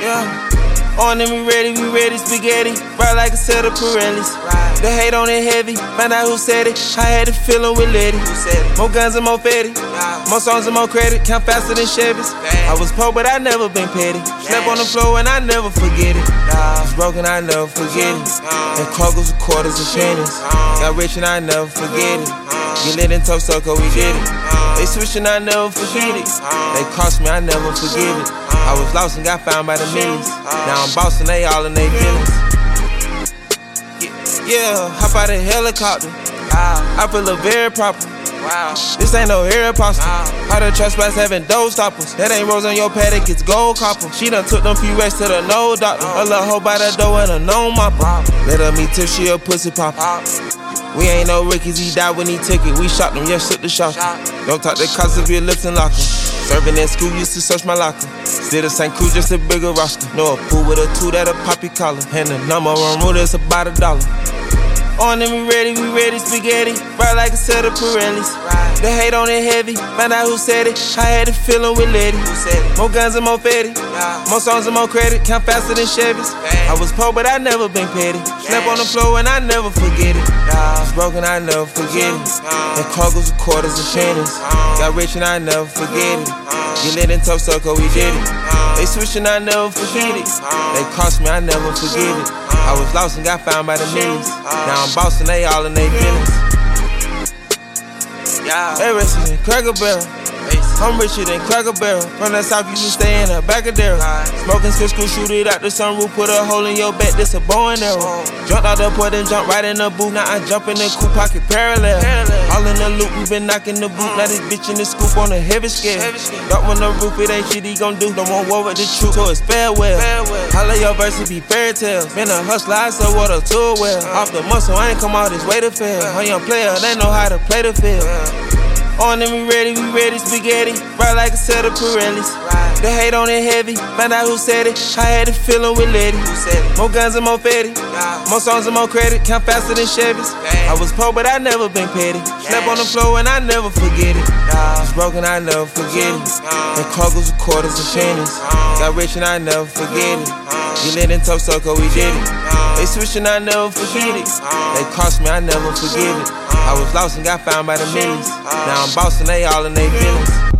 Yeah. On and we ready, spaghetti. Ride like a set of Pirellis. The hate on it heavy, find out who said it. I had a feeling with Letty. More guns and more fetty. More songs and more credit, count faster than Chevys. I was poor, but I never been petty. Slept on the floor and I never forget it. Was broken, I never forget it. And Kroger's with quarters and pennies. Got rich and I never forget it. Get lit in Tulsa, cause we did it. They switchin', I never forget it. They crossed me, I never forgive it. I was lost and got found by the millions. Now I'm bossing, they all in they feelings. Yeah, hop out a helicopter. I feel very proper. This ain't no hair imposter. All the trespass having dough stoppers. That ain't rose on your paddock, it's gold copper. She done took them few racks to the nose doctor. A little hoe by the door and a no mopper. Let her meet till she a pussy popper. We ain't no rickies, he died when he took it. We shot them, yeah, shit the shot. Don't talk the cops if your lips and lock 'em. Serving in school, used to search my locker. Still the same crew, just a bigger roster. Know a pool with a two that'll pop your collar. And the number one rule is about $1. On and we ready, spaghetti. Ride like a set of Pirellis. The hate on it heavy, find out who said it. I had a feeling with Letty. More guns and more fetty. More songs and more credit, count faster than Chevys. I was poor, but I never been petty. Slept on the floor and I never forget it. Was broken, I never forget it. And Kroger's with quarters and pennies. Got rich and I never forget it. Get lit in Tulsa, cause we did it. They switchin', I never forget it. They crossed me, I never forget it. I was lost and got found by the millions. Now I'm bossing, they all in they feelings. They richer than Cracker Barrel. I'm richer than Cracker Barrel. From the south, you can stay in a back of there. Smoking Cisco, shoot it out the sunroof, put a hole in your back, this a bow and arrow. Jumped out the port and jumped right in the booth. Now I jump in the coupe, pocket parallel. All in the loop, we been knocking the boot. Now this bitch in the scoop on a heavy scale. Dark on the roof, it ain't shit he gon' do. Don't want war with the truth, so it's farewell. Holla your verse, it be fairy tales. Been a hustler, I sell water to a well. Off the muscle, I ain't come all this way to fail. A young player, they know how to play the field. On and we ready, spaghetti. Ride like a set of Pirellis. The hate on it heavy, find out who said it. I had a feeling with Letty. More guns and more fetty. More songs and more credit, count faster than Chevys. I was poor, but I never been petty. Slept on the floor and I never forget it. Was broken, I never forget it. And Kroger's with quarters and pennies. Got rich and I never forget it. Get lit in Tulsa, cause we did it. They switchin', I never forget it. They crossed me, I never forget it. I was lost and got found by the millions. Now I'm bossing, they all in they feelings.